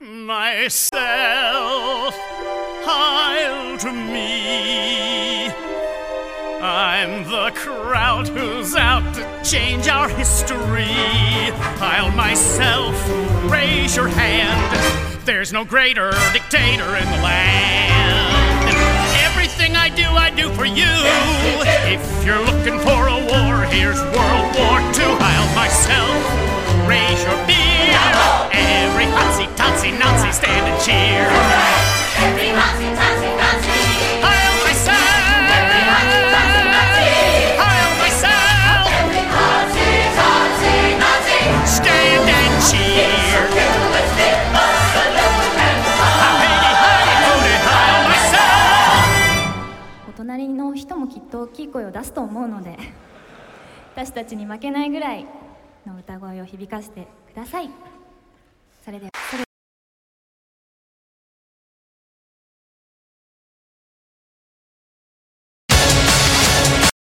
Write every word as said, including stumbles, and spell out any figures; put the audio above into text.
myself, I'll to me. I'm the crowd who's out to change our history. I'll myself, raise your hand. There's no greater dictator in the land. Everything I do, I do for you. If you're looking for a war, here's World War Two. I'll myself, raise your beer. Every hotsy, totsy, Nazi stand and cheer. Every hotsy, totsy, Nazi. I'll myself. Every hotsy, totsy, Nazi. I'll myself. Every hotsy, totsy, Nazi. Stand and cheer. お隣の人もきっと大きい声を出すと思うので、私たちに負けないぐらいの歌声を響かせてください。それではそれ